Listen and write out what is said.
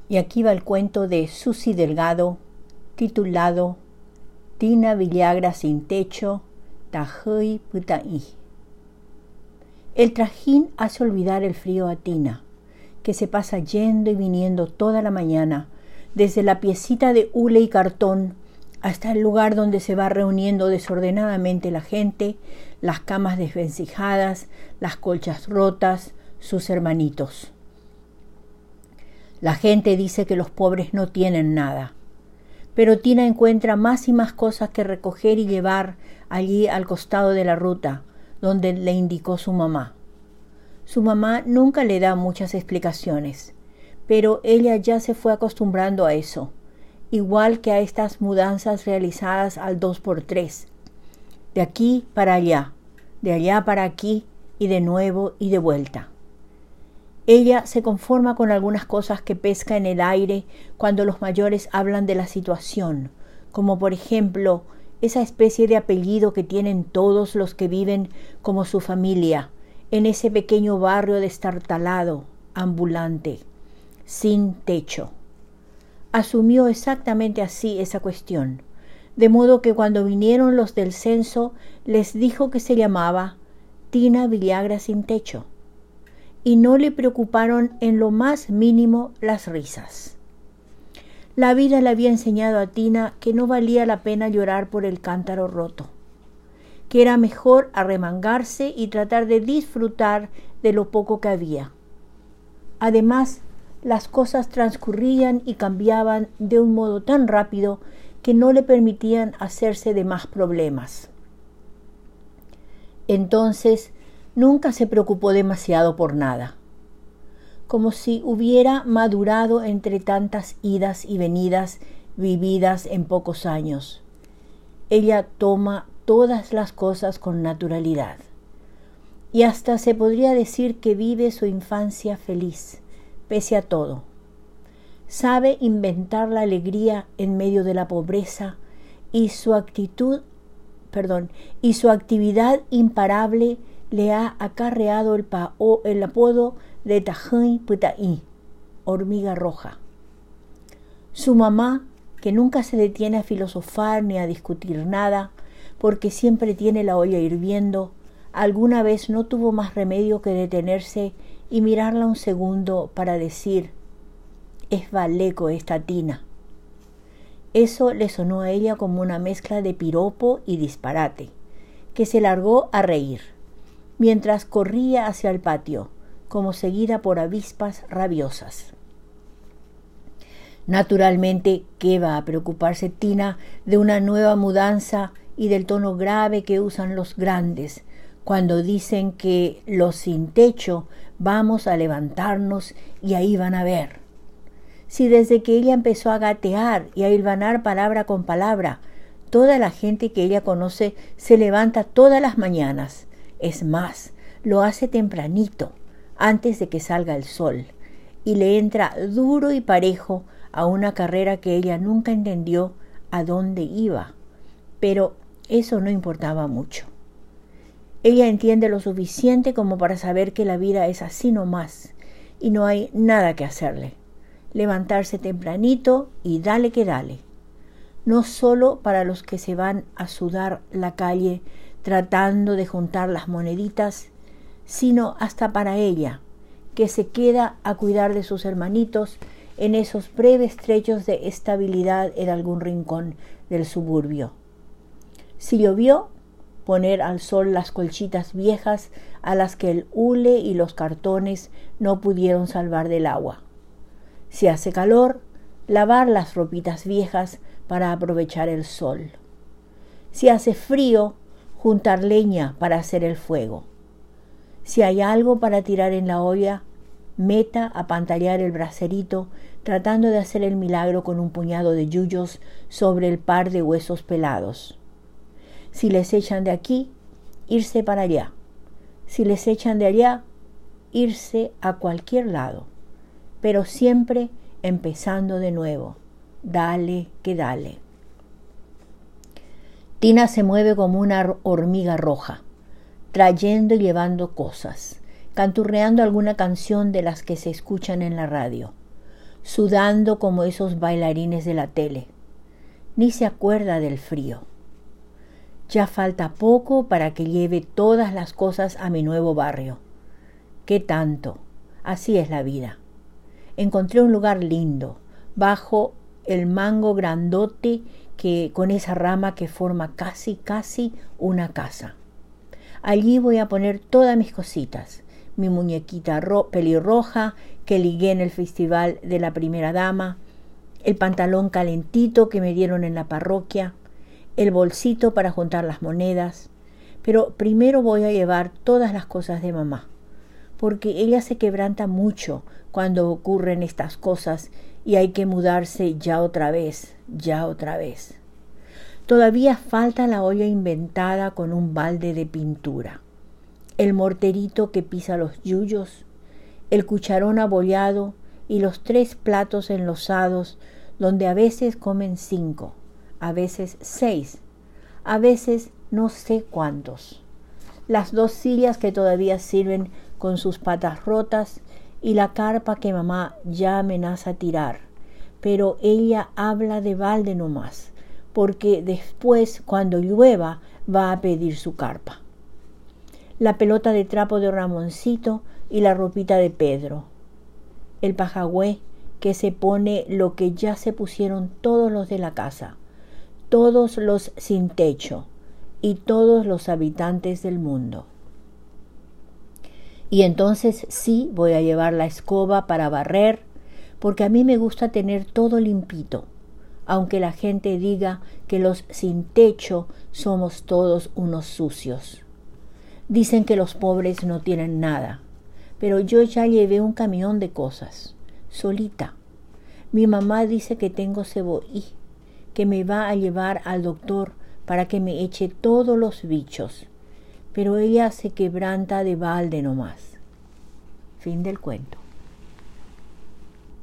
Y aquí va el cuento de Susi Delgado, titulado Tina Villagra sin techo, Tajoy Putaí. El trajín hace olvidar el frío a Tina, que se pasa yendo y viniendo toda la mañana, desde la piecita de hule y cartón hasta el lugar donde se va reuniendo desordenadamente la gente, las camas desvencijadas, las colchas rotas, sus hermanitos. La gente dice que los pobres no tienen nada, pero Tina encuentra más y más cosas que recoger y llevar allí al costado de la ruta, donde le indicó su mamá. Su mamá nunca le da muchas explicaciones, pero ella ya se fue acostumbrando a eso, igual que a estas mudanzas realizadas al 2x3, de aquí para allá, de allá para aquí y de nuevo y de vuelta. Ella se conforma con algunas cosas que pesca en el aire cuando los mayores hablan de la situación, como por ejemplo esa especie de apellido que tienen todos los que viven como su familia en ese pequeño barrio destartalado, ambulante, sin techo. Asumió exactamente así esa cuestión, de modo que cuando vinieron los del censo les dijo que se llamaba Tina Villagra sin techo, y no le preocuparon en lo más mínimo las risas. La vida le había enseñado a Tina que no valía la pena llorar por el cántaro roto, que era mejor arremangarse y tratar de disfrutar de lo poco que había. Además, las cosas transcurrían y cambiaban de un modo tan rápido que no le permitían hacerse de más problemas. Entonces, nunca se preocupó demasiado por nada, como si hubiera madurado entre tantas idas y venidas vividas en pocos años. Ella toma todas las cosas con naturalidad, y hasta se podría decir que vive su infancia feliz, pese a todo. Sabe inventar la alegría en medio de la pobreza y su actividad imparable le ha acarreado el apodo de Tajoy Putaí, hormiga roja. Su mamá, que nunca se detiene a filosofar ni a discutir nada, porque siempre tiene la olla hirviendo, alguna vez no tuvo más remedio que detenerse y mirarla un segundo para decir: «Es valeco esta Tina». Eso le sonó a ella como una mezcla de piropo y disparate, que se largó a reír, mientras corría hacia el patio, como seguida por avispas rabiosas. Naturalmente, ¿qué va a preocuparse Tina de una nueva mudanza y del tono grave que usan los grandes cuando dicen que los sin techo vamos a levantarnos y ahí van a ver? Si desde que ella empezó a gatear y a hilvanar palabra con palabra, toda la gente que ella conoce se levanta todas las mañanas. Es más, lo hace tempranito, antes de que salga el sol, y le entra duro y parejo a una carrera que ella nunca entendió a dónde iba, pero eso no importaba mucho. Ella entiende lo suficiente como para saber que la vida es así nomás y no hay nada que hacerle. Levantarse tempranito y dale que dale. No solo para los que se van a sudar la calle tratando de juntar las moneditas, sino hasta para ella, que se queda a cuidar de sus hermanitos en esos breves trechos de estabilidad en algún rincón del suburbio. Si llovió, poner al sol las colchitas viejas a las que el hule y los cartones no pudieron salvar del agua. Si hace calor, lavar las ropitas viejas para aprovechar el sol. Si hace frío, juntar leña para hacer el fuego. Si hay algo para tirar en la olla, meta a pantallar el braserito tratando de hacer el milagro con un puñado de yuyos sobre el par de huesos pelados. Si les echan de aquí, irse para allá. Si les echan de allá, irse a cualquier lado, pero siempre empezando de nuevo. Dale que dale. Tina se mueve como una hormiga roja, trayendo y llevando cosas, canturreando alguna canción de las que se escuchan en la radio. sudando como esos bailarines de la tele. Ni se acuerda del frío. Ya falta poco para que lleve todas las cosas a mi nuevo barrio. ¿Qué tanto? Así es la vida. Encontré un lugar lindo, bajo el mango grandote con esa rama que forma casi una casa. Allí voy a poner todas mis cositas, mi muñequita pelirroja que ligué en el festival de la primera dama, el pantalón calentito que me dieron en la parroquia, el bolsito para juntar las monedas, pero primero voy a llevar todas las cosas de mamá, porque ella se quebranta mucho cuando ocurren estas cosas y hay que mudarse ya otra vez. Todavía falta la olla inventada con un balde de pintura, el morterito que pisa los yuyos, el cucharón abollado y los 3 platos enlosados donde a veces comen 5, a veces 6, a veces no sé cuántos. Las 2 sillas que todavía sirven con sus patas rotas y la carpa que mamá ya amenaza tirar, pero ella habla de balde nomás, porque después cuando llueva va a pedir su carpa. La pelota de trapo de Ramoncito y la ropita de Pedro. El pajagüé que se pone lo que ya se pusieron todos los de la casa, todos los sin techo y todos los habitantes del mundo. Y entonces sí voy a llevar la escoba para barrer, porque a mí me gusta tener todo limpito, aunque la gente diga que los sin techo somos todos unos sucios. Dicen que los pobres no tienen nada, pero yo ya llevé un camión de cosas, solita. Mi mamá dice que tengo cebollí, que me va a llevar al doctor para que me eche todos los bichos, pero ella se quebranta de balde nomás. Fin del cuento.